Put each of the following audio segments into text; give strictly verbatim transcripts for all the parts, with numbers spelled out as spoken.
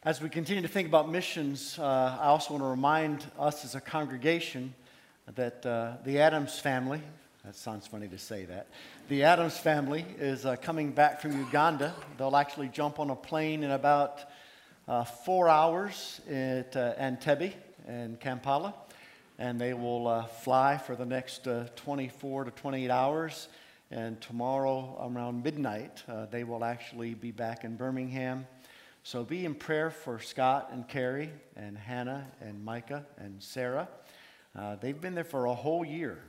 As we continue to think about missions, uh, I also want to remind us as a congregation that uh, the Adams family, that sounds funny to say that, the Adams family is uh, coming back from Uganda. They'll actually jump on a plane in about uh, four hours at uh, Entebbe and Kampala, and they will uh, fly for the next uh, twenty-four to twenty-eight hours, and tomorrow around midnight, uh, they will actually be back in Birmingham. So be in prayer for Scott and Carrie and Hannah and Micah and Sarah. Uh, they've been there for a whole year.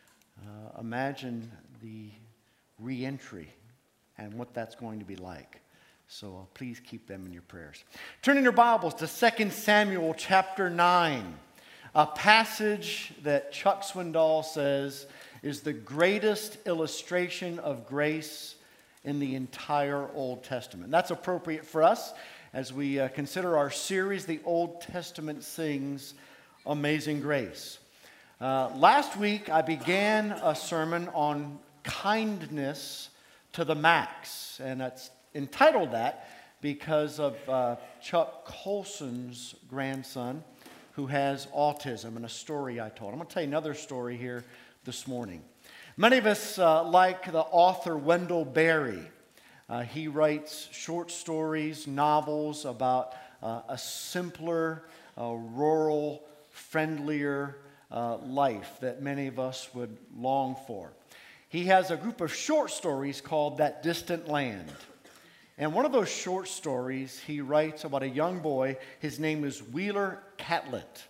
Uh, imagine the re-entry and what that's going to be like. So uh, please keep them in your prayers. Turn in your Bibles to Second Samuel chapter nine, a passage that Chuck Swindoll says is the greatest illustration of grace in the entire Old Testament. That's appropriate for us as we uh, consider our series, The Old Testament Sings Amazing Grace. Uh, last week, I began a sermon on kindness to the max, and it's entitled that because of uh, Chuck Colson's grandson who has autism and a story I told. I'm going to tell you another story here this morning. Many of us uh, like the author Wendell Berry. Uh, he writes short stories, novels about uh, a simpler, uh, rural, friendlier uh, life that many of us would long for. He has a group of short stories called That Distant Land. And one of those short stories, he writes about a young boy. His name is Wheeler Catlett.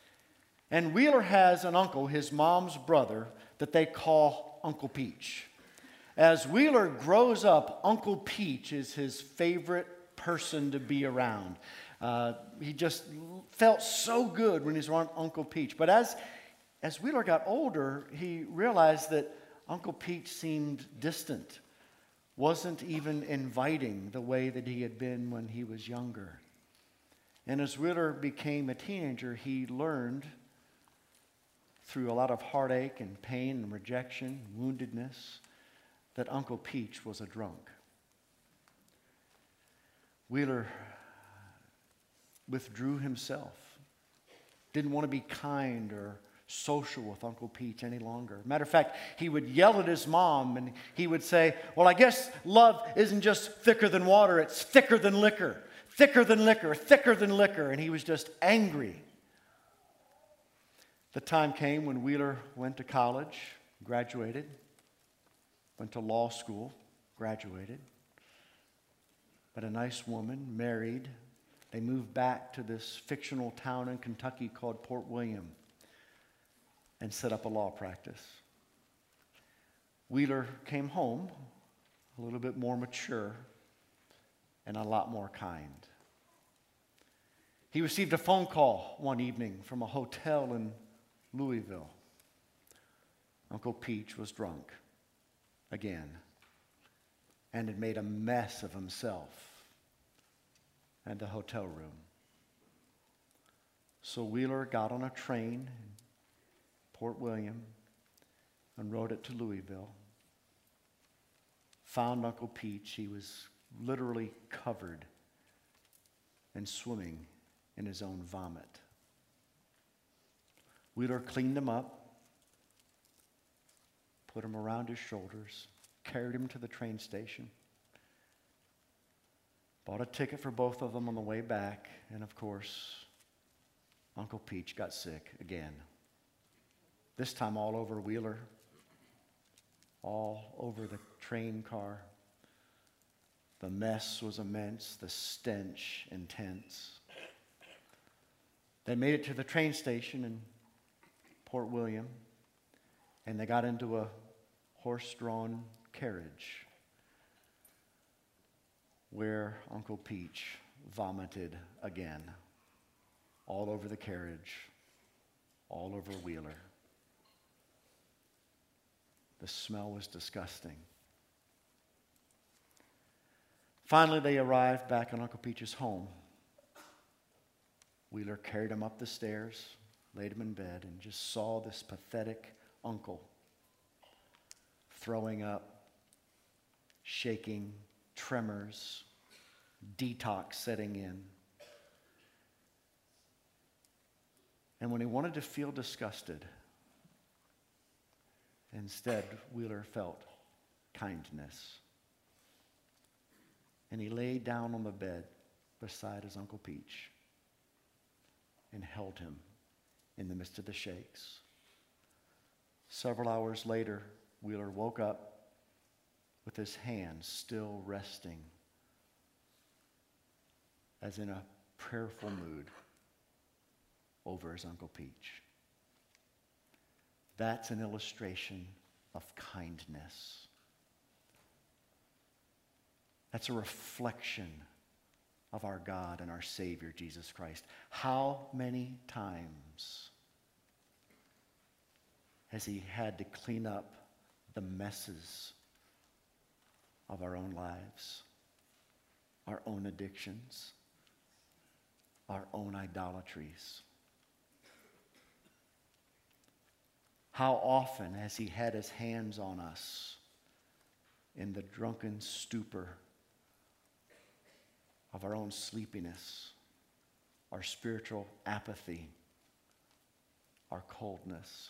And Wheeler has an uncle, his mom's brother, that they call Uncle Peach. As Wheeler grows up, Uncle Peach is his favorite person to be around. Uh, he just felt so good when he was around Uncle Peach. But as, as Wheeler got older, he realized that Uncle Peach seemed distant, wasn't even inviting the way that he had been when he was younger. And as Wheeler became a teenager, he learned through a lot of heartache and pain and rejection, woundedness, that Uncle Peach was a drunk. Wheeler withdrew himself, didn't want to be kind or social with Uncle Peach any longer. Matter of fact, he would yell at his mom and he would say, well, I guess love isn't just thicker than water, it's thicker than liquor, thicker than liquor, thicker than liquor. And he was just angry. The time came when Wheeler went to college, graduated, went to law school, graduated, met a nice woman, married. They moved back to this fictional town in Kentucky called Port William and set up a law practice. Wheeler came home a little bit more mature and a lot more kind. He received a phone call one evening from a hotel in Louisville. Uncle Peach was drunk again and had made a mess of himself in the hotel room. So Wheeler got on a train in Port William and rode it to Louisville. Found Uncle Peach. He was literally covered and swimming in his own vomit. Wheeler cleaned him up, put him around his shoulders, carried him to the train station, bought a ticket for both of them on the way back, and of course, Uncle Peach got sick again. This time all over Wheeler, all over the train car. The mess was immense, the stench intense. They made it to the train station in Port William, and they got into a horse-drawn carriage where Uncle Peach vomited again, all over the carriage, all over Wheeler. The smell was disgusting. Finally, they arrived back in Uncle Peach's home. Wheeler carried him up the stairs, laid him in bed, and just saw this pathetic uncle throwing up, shaking, tremors, detox setting in, And when he wanted to feel disgusted, instead, Wheeler felt kindness. And he laid down on the bed beside his Uncle Peach and held him in the midst of the shakes. Several hours later, Wheeler woke up with his hands still resting as in a prayerful mood over his Uncle Peach. That's an illustration of kindness. That's a reflection of our God and our Savior, Jesus Christ. How many times has he had to clean up the messes of our own lives, our own addictions, our own idolatries? How often has he had his hands on us in the drunken stupor of our own sleepiness, our spiritual apathy, our coldness?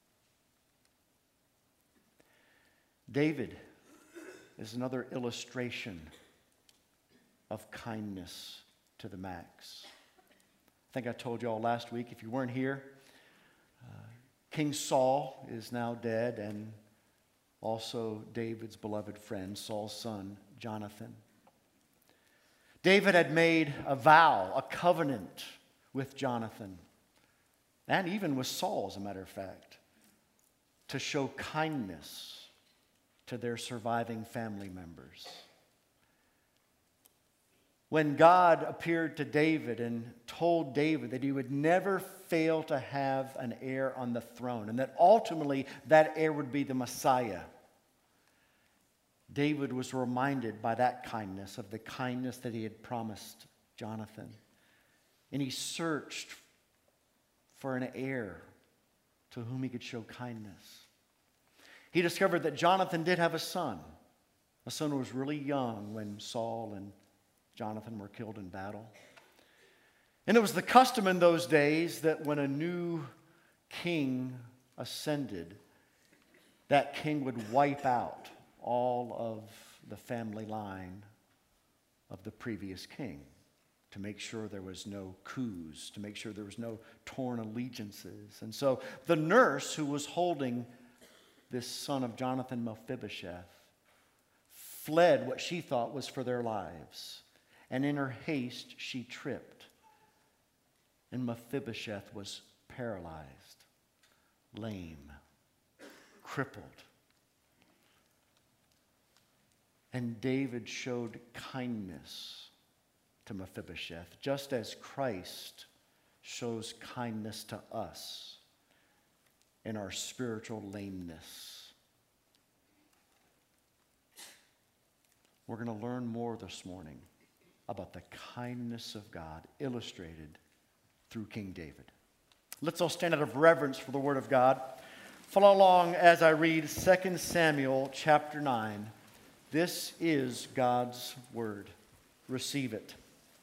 David is another illustration of kindness to the max. I think I told you all last week, if you weren't here, uh, King Saul is now dead, and also David's beloved friend, Saul's son, Jonathan. David had made a vow, a covenant with Jonathan, and even with Saul, as a matter of fact, to show kindness to their surviving family members. When God appeared to David and told David that he would never fail to have an heir on the throne, and that ultimately that heir would be the Messiah, David was reminded by that kindness of the kindness that he had promised Jonathan. And he searched for an heir to whom he could show kindness. He discovered that Jonathan did have a son, a son who was really young when Saul and Jonathan were killed in battle. And it was the custom in those days that when a new king ascended, that king would wipe out all of the family line of the previous king to make sure there was no coups, to make sure there was no torn allegiances. And so the nurse who was holding this son of Jonathan, Mephibosheth, fled what she thought was for their lives. And in her haste, she tripped. And Mephibosheth was paralyzed, lame, crippled. And David showed kindness to Mephibosheth, just as Christ shows kindness to us in our spiritual lameness. We're going to learn more this morning about the kindness of God illustrated through King David. Let's all stand out of reverence for the Word of God. Follow along as I read Second Samuel chapter nine. This is God's Word. Receive it.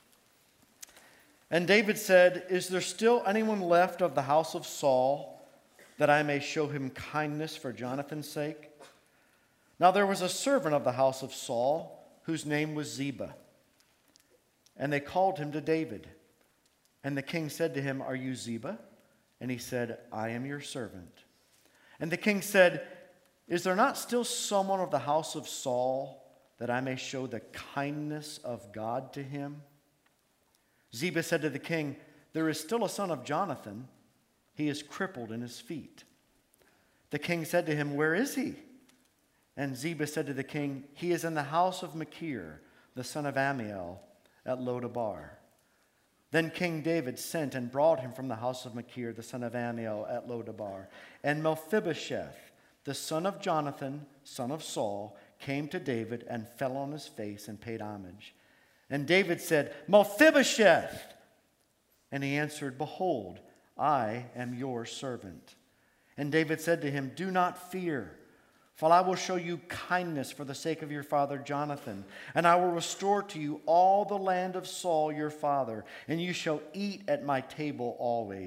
And David said, "Is there still anyone left of the house of Saul, that I may show him kindness for Jonathan's sake?" Now there was a servant of the house of Saul, whose name was Ziba. And they called him to David. And the king said to him, "Are you Ziba?" And he said, "I am your servant." And the king said, "Is there not still someone of the house of Saul, that I may show the kindness of God to him?" Ziba said to the king, "There is still a son of Jonathan. He is crippled in his feet." The king said to him, "Where is he?" And Ziba said to the king, "He is in the house of Machir, the son of Ammiel, at Lodabar." Then King David sent and brought him from the house of Machir, the son of Ammiel, at Lodabar. And Mephibosheth, the son of Jonathan, son of Saul, came to David and fell on his face and paid homage. And David said, "Mephibosheth!" And he answered, "Behold, I am your servant." And David said to him, "Do not fear, for I will show you kindness for the sake of your father Jonathan, and I will restore to you all the land of Saul your father, and you shall eat at my table always.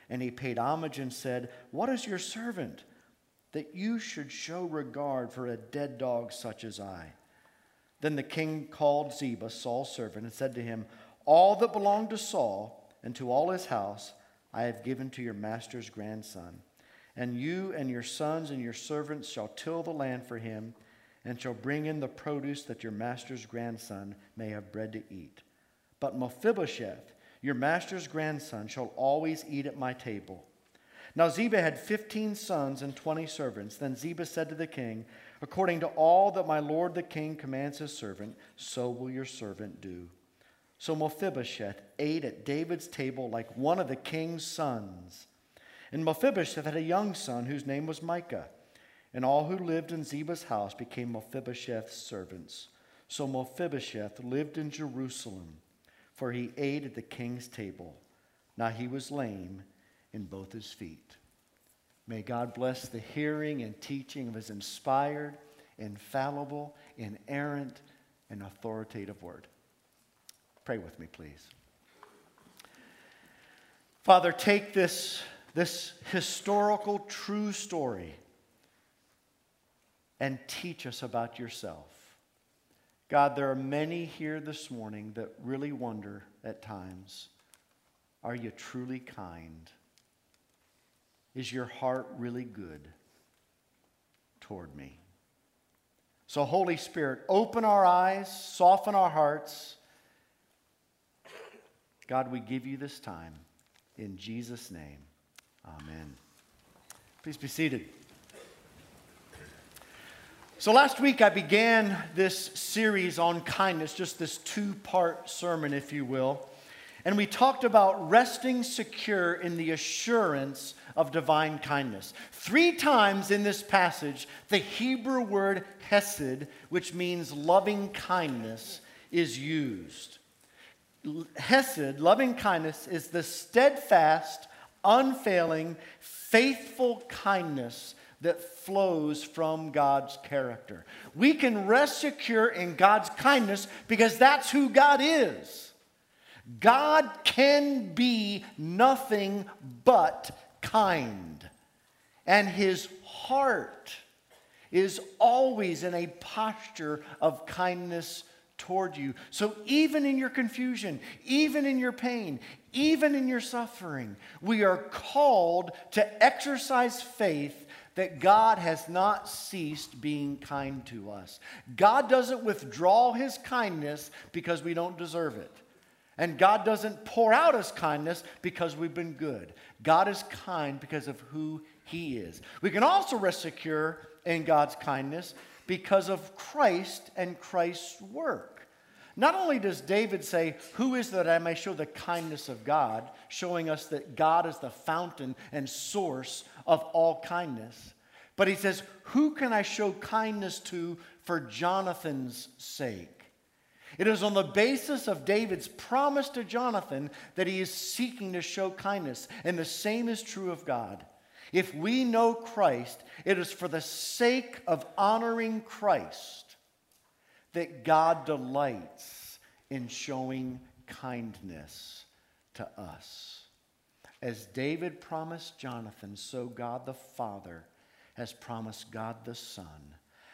And he paid homage and said, "What is your servant, that you should show regard for a dead dog such as I?" Then the king called Ziba, Saul's servant, and said to him, "All that belonged to Saul and to all his house I have given to your master's grandson. And you and your sons and your servants shall till the land for him, and shall bring in the produce that your master's grandson may have bread to eat. But Mephibosheth, your master's grandson, shall always eat at my table." Now Ziba had fifteen sons and twenty servants. Then Ziba said to the king, "According to all that my lord the king commands his servant, so will your servant do." So Mephibosheth ate at David's table like one of the king's sons. And Mephibosheth had a young son whose name was Micah. And all who lived in Ziba's house became Mephibosheth's servants. So Mephibosheth lived in Jerusalem, for he ate at the king's table. Now he was lame in both his feet. May God bless the hearing and teaching of his inspired, infallible, inerrant, and authoritative word. Pray with me, please. Father, take this, this historical true story and teach us about yourself. God, there are many here this morning that really wonder at times, are you truly kind? Is your heart really good toward me? So, Holy Spirit, open our eyes, soften our hearts. God, we give you this time. In Jesus' name, amen. Please be seated. So last week I began this series on kindness, just this two-part sermon, if you will. And we talked about resting secure in the assurance of divine kindness. Three times in this passage, the Hebrew word hesed, which means loving kindness, is used. Hesed, loving kindness, is the steadfast, unfailing, faithful kindness that flows from God's character. We can rest secure in God's kindness because that's who God is. God can be nothing but kind. And his heart is always in a posture of kindness toward you. So even in your confusion, even in your pain, even in your suffering, we are called to exercise faith that God has not ceased being kind to us. God doesn't withdraw his kindness because we don't deserve it. And God doesn't pour out his kindness because we've been good. God is kind because of who he is. We can also rest secure in God's kindness because of Christ and Christ's work. Not only does David say, "Who is that I may show the kindness of God," showing us that God is the fountain and source of all kindness, but he says, "Who can I show kindness to for Jonathan's sake?" It is on the basis of David's promise to Jonathan that he is seeking to show kindness. And the same is true of God. If we know Christ, it is for the sake of honoring Christ that God delights in showing kindness to us. As David promised Jonathan, so God the Father has promised God the Son,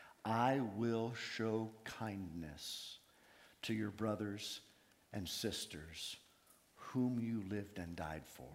"I will show kindness to your brothers and sisters whom you lived and died for."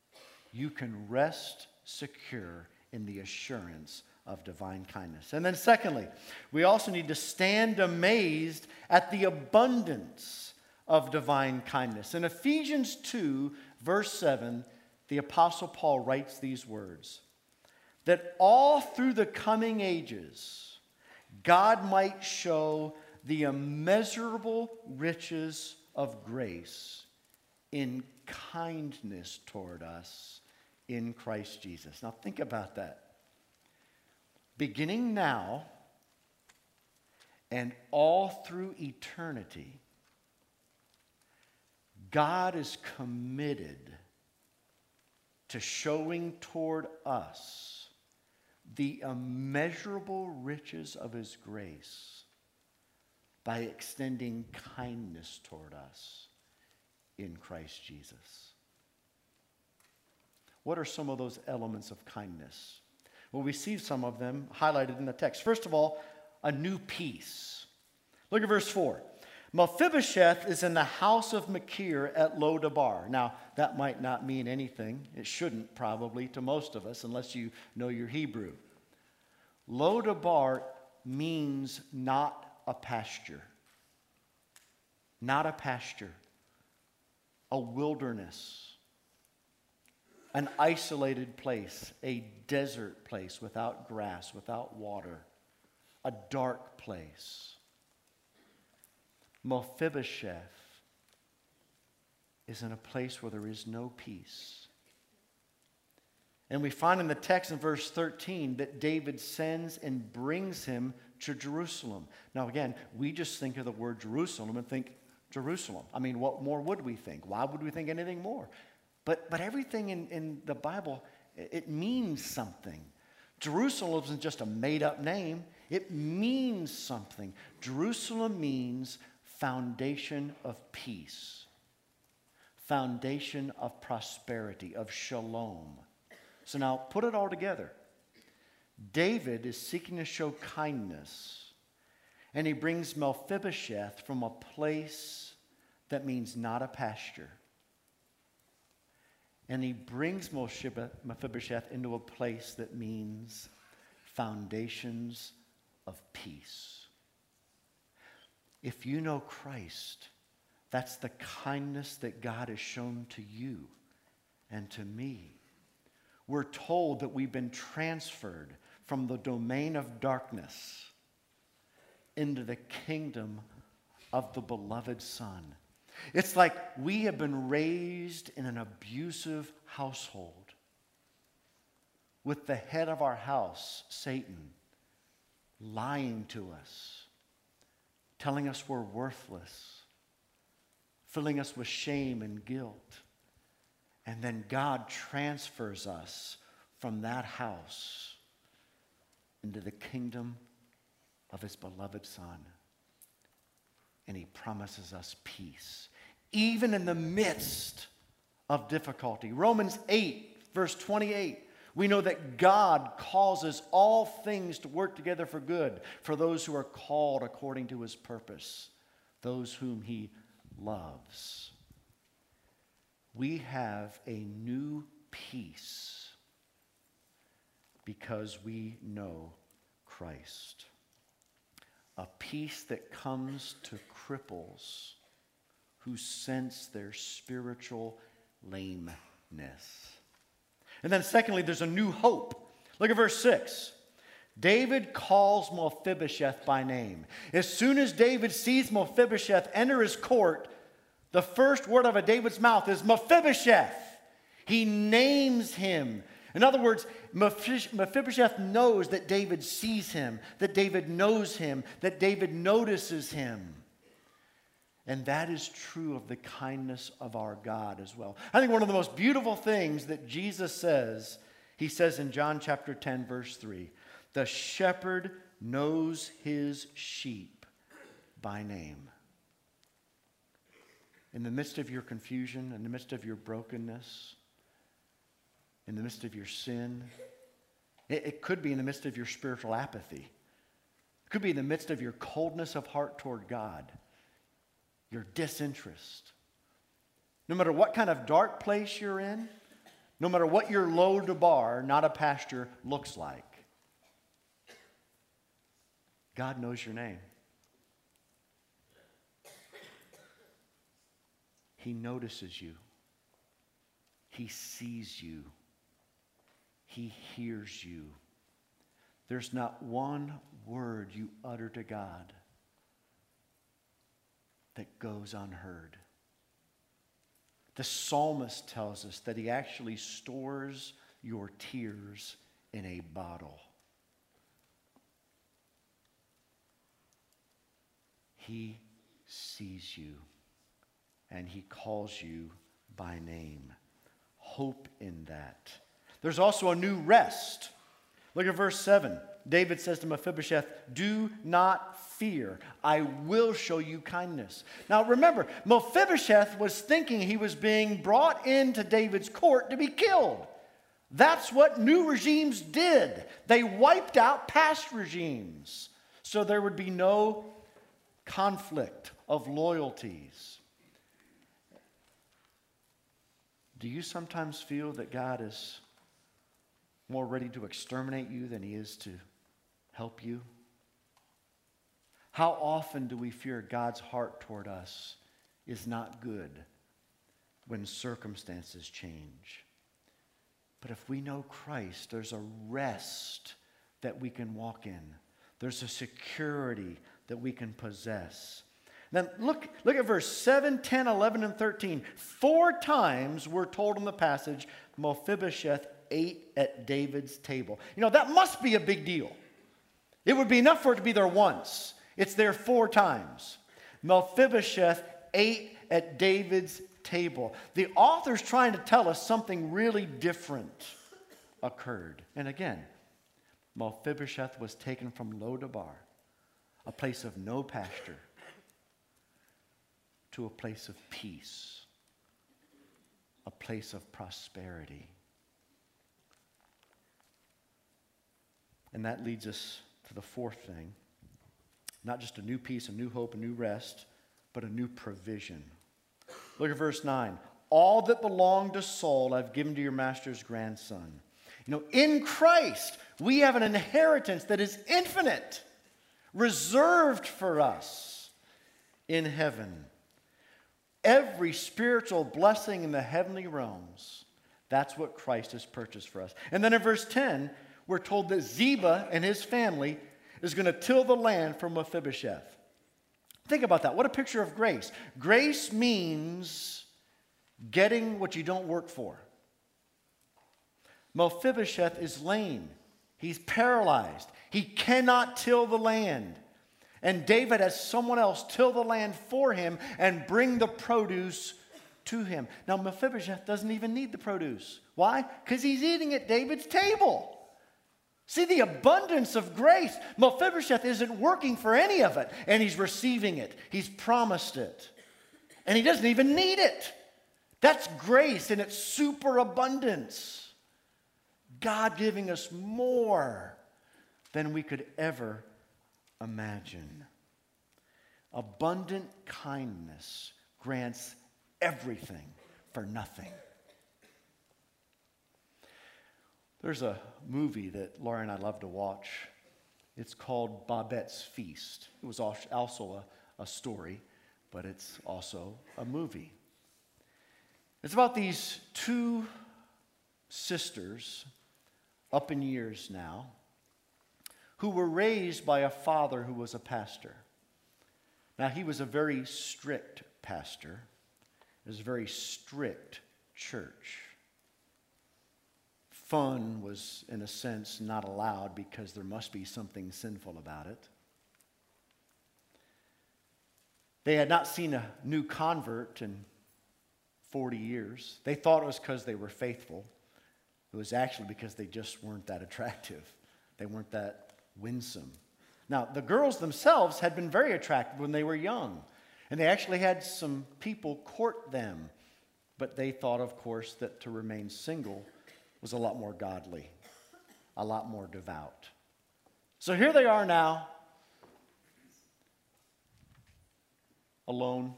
You can rest secure in the assurance of divine kindness. And then secondly, we also need to stand amazed at the abundance of divine kindness. In Ephesians two, verse seven, the Apostle Paul writes these words, that all through the coming ages, God might show the immeasurable riches of grace in kindness toward us in Christ Jesus. Now think about that. Beginning now and all through eternity, God is committed to showing toward us the immeasurable riches of his grace by extending kindness toward us in Christ Jesus. What are some of those elements of kindness? Well, we see some of them highlighted in the text. First of all, a new peace. Look at verse four. Mephibosheth is in the house of Machir at Lo-debar. Now, that might not mean anything. It shouldn't probably to most of us unless you know your Hebrew. Lo-debar means not a pasture. Not a pasture. A wilderness. An isolated place. A desert place without grass, without water. A dark place. Mephibosheth is in a place where there is no peace. And we find in the text in verse thirteen that David sends and brings him to Jerusalem. Now again, we just think of the word Jerusalem and think Jerusalem. I mean, what more would we think? Why would we think anything more? But, but everything in, in the Bible, it means something. Jerusalem isn't just a made-up name. It means something. Jerusalem means foundation of peace, foundation of prosperity, of shalom. So now put it all together. David is seeking to show kindness, and he brings Mephibosheth from a place that means not a pasture. And he brings Mephibosheth into a place that means foundations of peace. If you know Christ, that's the kindness that God has shown to you and to me. We're told that we've been transferred from the domain of darkness into the kingdom of the beloved Son. It's like we have been raised in an abusive household with the head of our house, Satan, lying to us, telling us we're worthless, filling us with shame and guilt. And then God transfers us from that house into the kingdom of his beloved Son. And he promises us peace, even in the midst of difficulty. Romans eight, verse twenty-eight. We know that God causes all things to work together for good for those who are called according to his purpose, those whom he loves. We have a new peace because we know Christ. A peace that comes to cripples who sense their spiritual lameness. And then secondly, there's a new hope. Look at verse six. David calls Mephibosheth by name. As soon as David sees Mephibosheth enter his court, the first word out of David's mouth is Mephibosheth. He names him. In other words, Mephibosheth knows that David sees him, that David knows him, that David notices him. And that is true of the kindness of our God as well. I think one of the most beautiful things that Jesus says, he says in John chapter ten, verse three, the shepherd knows his sheep by name. In the midst of your confusion, in the midst of your brokenness, in the midst of your sin, it, it could be in the midst of your spiritual apathy. It could be in the midst of your coldness of heart toward God. Your disinterest. No matter what kind of dark place you're in, no matter what your Lo-debar, not a pasture, looks like, God knows your name. He notices you. He sees you. He hears you. There's not one word you utter to God that goes unheard. The psalmist tells us that he actually stores your tears in a bottle. He sees you and he calls you by name. Hope in that. There's also a new rest. Look at verse seven. David says to Mephibosheth, do not fear. I will show you kindness. Now remember, Mephibosheth was thinking he was being brought into David's court to be killed. That's what new regimes did. They wiped out past regimes so there would be no conflict of loyalties. Do you sometimes feel that God is more ready to exterminate you than he is to help you? How often do we fear God's heart toward us is not good when circumstances change? But if we know Christ, there's a rest that we can walk in. There's a security that we can possess. Then look, look at verse seven, ten, eleven, and thirteen. Four times we're told in the passage, Mephibosheth ate at David's table. You know, that must be a big deal. It would be enough for it to be there once. It's there four times. Mephibosheth ate at David's table. The author's trying to tell us something really different occurred. And again, Mephibosheth was taken from Lodabar, a place of no pasture, to a place of peace, a place of prosperity. And that leads us to the fourth thing. Not just a new peace, a new hope, a new rest, but a new provision. Look at verse nine. All that belonged to Saul I've given to your master's grandson. You know, in Christ, we have an inheritance that is infinite, reserved for us in heaven. Every spiritual blessing in the heavenly realms, that's what Christ has purchased for us. And then in verse ten, we're told that Ziba and his family is going to till the land for Mephibosheth. Think about that. What a picture of grace. Grace means getting what you don't work for. Mephibosheth is lame. He's paralyzed. He cannot till the land. And David has someone else till the land for him and bring the produce to him. Now, Mephibosheth doesn't even need the produce. Why? Because he's eating at David's table. See the abundance of grace. Mephibosheth isn't working for any of it, and he's receiving it. He's promised it. And he doesn't even need it. That's grace in its superabundance. God giving us more than we could ever imagine. Abundant kindness grants everything for nothing. There's a movie that Laura and I love to watch. It's called Babette's Feast. It was also a, a story, but it's also a movie. It's about these two sisters, up in years now, who were raised by a father who was a pastor. Now, he was a very strict pastor. It was a very strict church. Fun was, in a sense, not allowed because there must be something sinful about it. They had not seen a new convert in forty years. They thought it was because they were faithful. It was actually because they just weren't that attractive. They weren't that winsome. Now, the girls themselves had been very attractive when they were young, and they actually had some people court them. But they thought, of course, that to remain single was a lot more godly, a lot more devout. So here they are now, alone,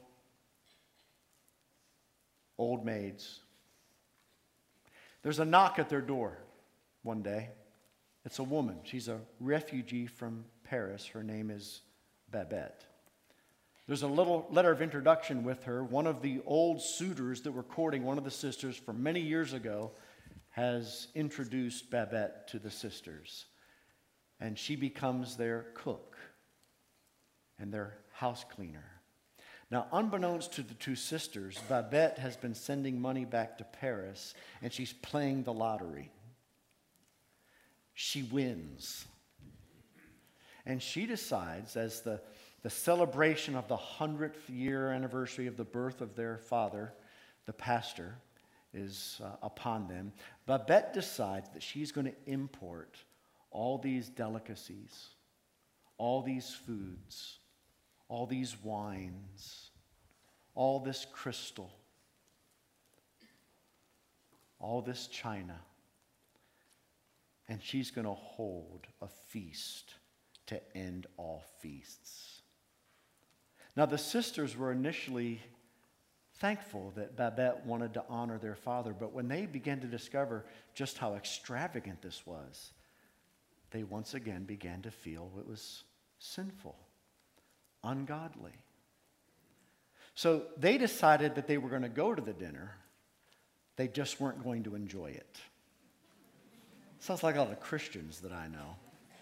old maids. There's a knock at their door one day. It's a woman. She's a refugee from Paris. Her name is Babette. There's a little letter of introduction with her. One of the old suitors that were courting one of the sisters from many years ago has introduced Babette to the sisters. And she becomes their cook and their house cleaner. Now, unbeknownst to the two sisters, Babette has been sending money back to Paris, and she's playing the lottery. She wins. And she decides, as the, the celebration of the hundredth year anniversary of the birth of their father, the pastor, is uh, upon them, Babette decides that she's going to import all these delicacies, all these foods, all these wines, all this crystal, all this china, and she's going to hold a feast to end all feasts. Now, the sisters were initially thankful that Babette wanted to honor their father, but when they began to discover just how extravagant this was, they once again began to feel it was sinful, ungodly. So they decided that they were going to go to the dinner. They just weren't going to enjoy it. Sounds like a lot of Christians that I know.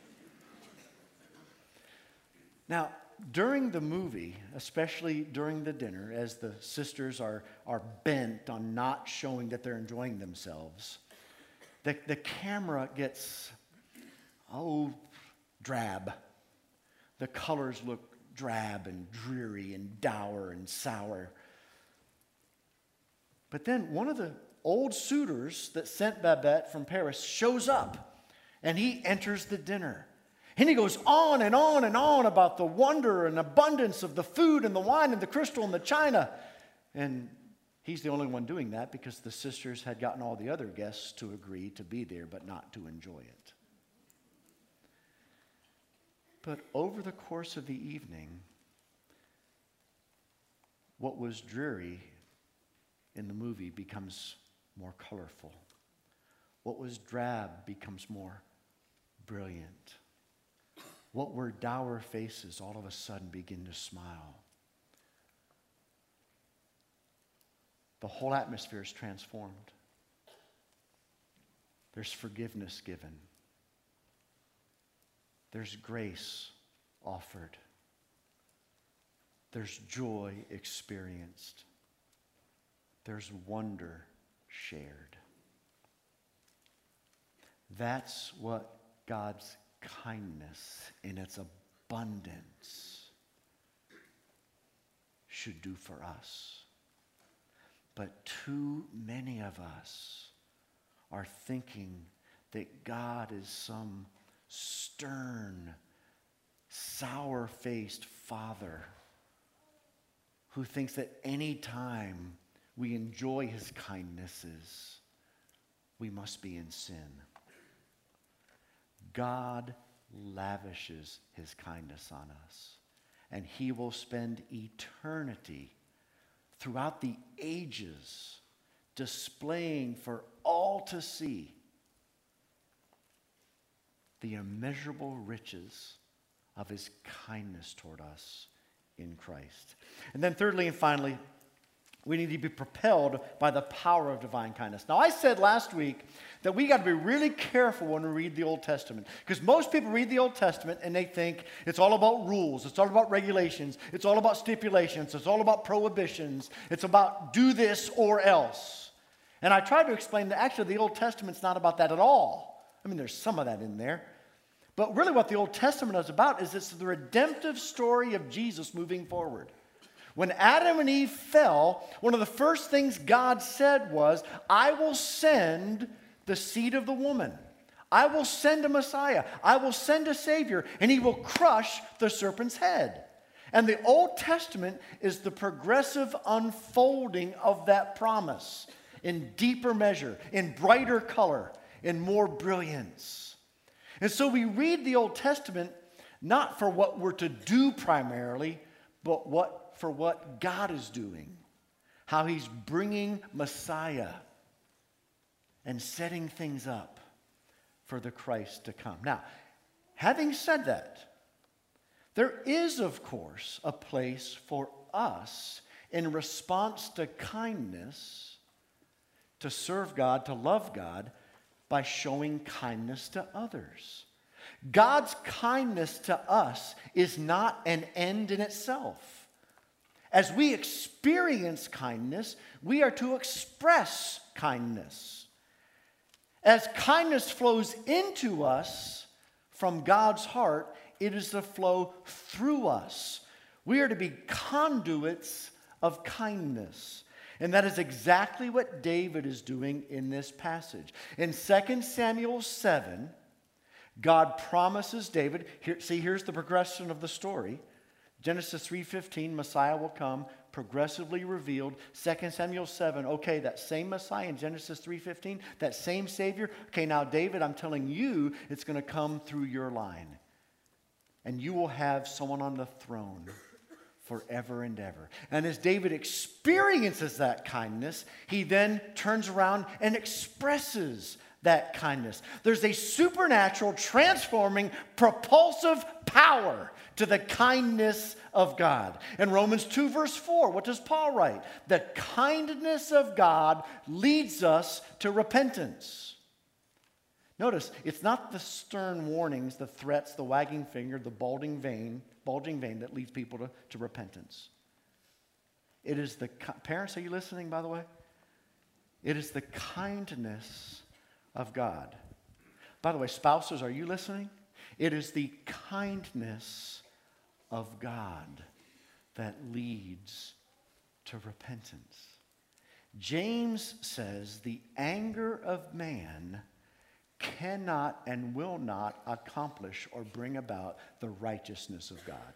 Now, during the movie, especially during the dinner, as the sisters are, are bent on not showing that they're enjoying themselves, the, the camera gets, oh, drab. The colors look drab and dreary and dour and sour. But then one of the old suitors that sent Babette from Paris shows up, and he enters the dinner. And he goes on and on and on about the wonder and abundance of the food and the wine and the crystal and the china. And he's the only one doing that because the sisters had gotten all the other guests to agree to be there but not to enjoy it. But over the course of the evening, what was dreary in the movie becomes more colorful. What was drab becomes more brilliant. What were dour faces all of a sudden begin to smile. The whole atmosphere is transformed. There's forgiveness given. There's grace offered. There's joy experienced. There's wonder shared. That's what God's kindness in its abundance should do for us. But too many of us are thinking that God is some stern, sour-faced father who thinks that any time we enjoy his kindnesses, we must be in sin. God lavishes his kindness on us, and he will spend eternity throughout the ages displaying for all to see the immeasurable riches of his kindness toward us in Christ. And then thirdly and finally, we need to be propelled by the power of divine kindness. Now, I said last week that we got to be really careful when we read the Old Testament, because most people read the Old Testament and they think it's all about rules, it's all about regulations, it's all about stipulations, it's all about prohibitions, it's about do this or else. And I tried to explain that actually the Old Testament's not about that at all. I mean, there's some of that in there. But really what the Old Testament is about is it's the redemptive story of Jesus moving forward. When Adam and Eve fell, one of the first things God said was, I will send the seed of the woman. I will send a Messiah. I will send a Savior, and he will crush the serpent's head. And the Old Testament is the progressive unfolding of that promise in deeper measure, in brighter color, in more brilliance. And so we read the Old Testament not for what we're to do primarily, but what for what God is doing, how he's bringing Messiah and setting things up for the Christ to come. Now, having said that, there is, of course, a place for us in response to kindness to serve God, to love God, by showing kindness to others. God's kindness to us is not an end in itself. As we experience kindness, we are to express kindness. As kindness flows into us from God's heart, it is to flow through us. We are to be conduits of kindness. And that is exactly what David is doing in this passage. In Second Samuel seven, God promises David, here, see, here's the progression of the story. Genesis three fifteen, Messiah will come, progressively revealed. Second Samuel seven, okay, that same Messiah in Genesis three fifteen, that same Savior. Okay, now David, I'm telling you, it's going to come through your line. And you will have someone on the throne forever and ever. And as David experiences that kindness, he then turns around and expresses that kindness. There's a supernatural, transforming, propulsive power to the kindness of God. In Romans two, verse four, what does Paul write? The kindness of God leads us to repentance. Notice, it's not the stern warnings, the threats, the wagging finger, the bulging vein, bulging vein that leads people to, to repentance. It is the, parents, are you listening, by the way? It is the kindness of God. By the way, spouses, are you listening? It is the kindness of God that leads to repentance. James says the anger of man cannot and will not accomplish or bring about the righteousness of God.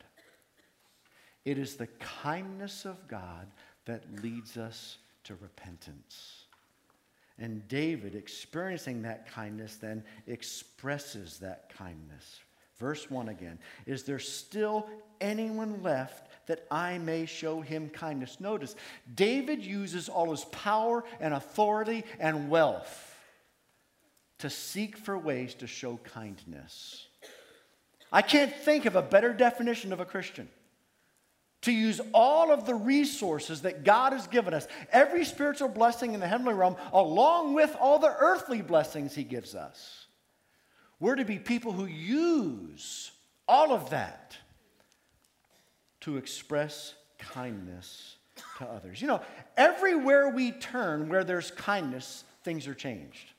It is the kindness of God that leads us to repentance. And David, experiencing that kindness, then expresses that kindness. Verse one again. Is there still anyone left that I may show him kindness? Notice, David uses all his power and authority and wealth to seek for ways to show kindness. I can't think of a better definition of a Christian. To use all of the resources that God has given us, every spiritual blessing in the heavenly realm, along with all the earthly blessings he gives us. We're to be people who use all of that to express kindness to others. You know, everywhere we turn where there's kindness, things are changed.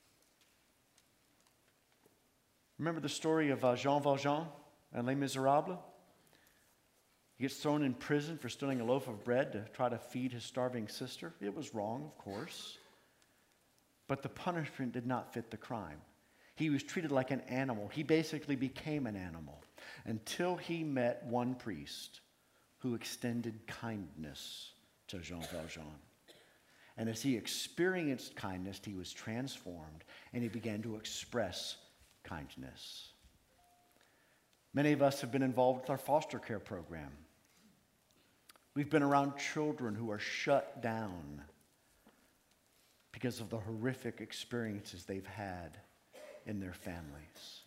Remember the story of uh, Jean Valjean and Les Miserables? He gets thrown in prison for stealing a loaf of bread to try to feed his starving sister. It was wrong, of course. But the punishment did not fit the crime. He was treated like an animal. He basically became an animal until he met one priest who extended kindness to Jean Valjean. And as he experienced kindness, he was transformed and he began to express kindness. Many of us have been involved with our foster care program. We've been around children who are shut down because of the horrific experiences they've had in their families.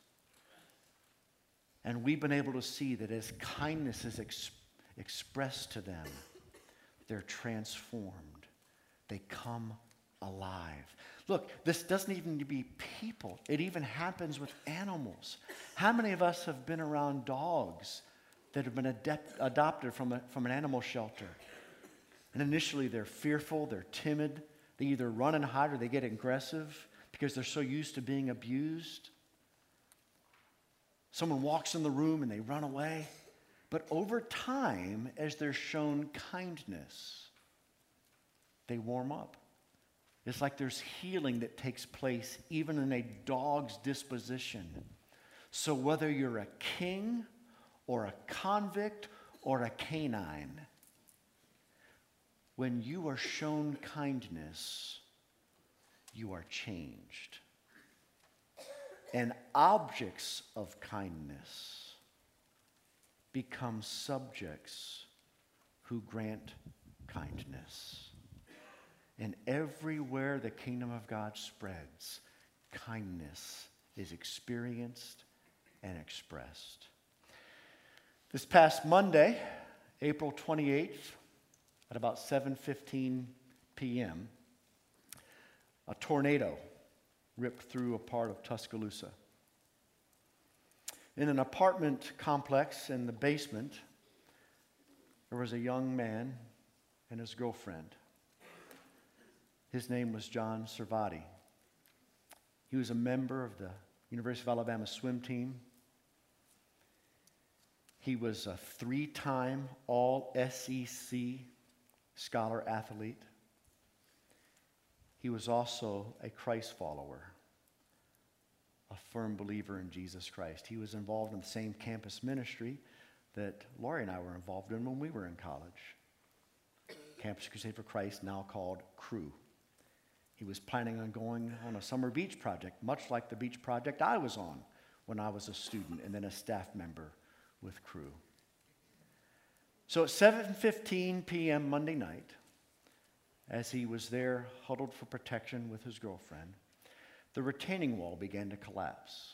And we've been able to see that as kindness is ex- expressed to them, they're transformed. They come alive. Look, this doesn't even need to be people. It even happens with animals. How many of us have been around dogs that have been adept, adopted from, a, from an animal shelter? And initially they're fearful, they're timid. They either run and hide or they get aggressive because they're so used to being abused. Someone walks in the room and they run away. But over time, as they're shown kindness, they warm up. It's like there's healing that takes place even in a dog's disposition. So whether you're a king or a convict or a canine, when you are shown kindness, you are changed. And objects of kindness become subjects who grant kindness. And everywhere the kingdom of God spreads, kindness is experienced and expressed. This past Monday, April twenty-eighth, at about seven fifteen p.m., a tornado ripped through a part of Tuscaloosa. In an apartment complex in the basement, there was a young man and his girlfriend. His name was John Servati. He was a member of the University of Alabama swim team. He was a three-time all S E C scholar athlete. He was also a Christ follower, a firm believer in Jesus Christ. He was involved in the same campus ministry that Laurie and I were involved in when we were in college. Campus Crusade for Christ, now called Cru. He was planning on going on a summer beach project, much like the beach project I was on when I was a student and then a staff member with Cru. So at seven fifteen p.m. Monday night, as he was there huddled for protection with his girlfriend, the retaining wall began to collapse.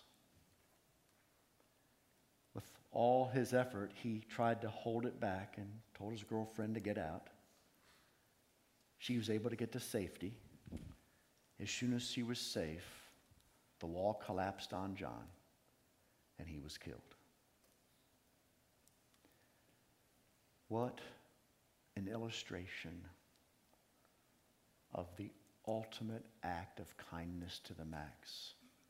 With all his effort, he tried to hold it back and told his girlfriend to get out. She was able to get to safety. As soon as she was safe, the wall collapsed on John, and he was killed. What an illustration of the ultimate act of kindness to the max.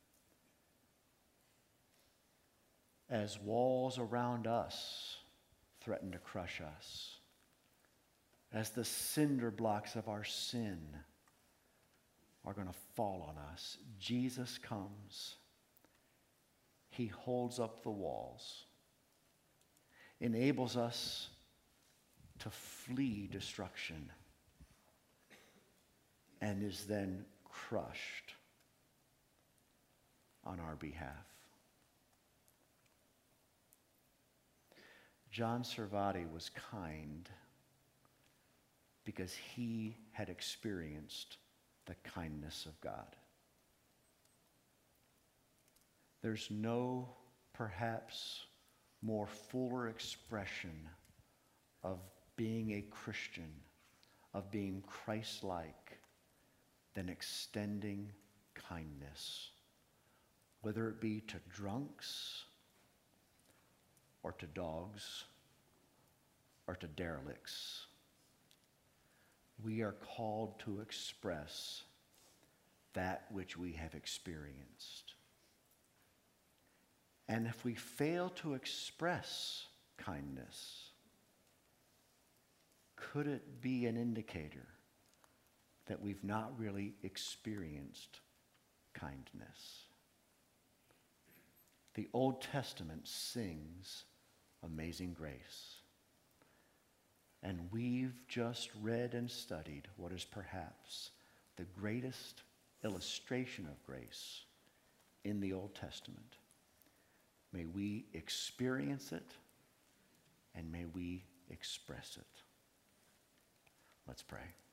As walls around us threaten to crush us, as the cinder blocks of our sin are going to fall on us, Jesus comes. He holds up the walls, enables us to flee destruction, and is then crushed on our behalf. John Servati was kind because he had experienced the kindness of God. There's no, perhaps, more fuller expression of being a Christian, of being Christ-like, than extending kindness, whether it be to drunks or to dogs or to derelicts. We are called to express that which we have experienced. And if we fail to express kindness, could it be an indicator that we've not really experienced kindness? The Old Testament sings Amazing Grace. And we've just read and studied what is perhaps the greatest illustration of grace in the Old Testament. May we experience it, and may we express it. Let's pray.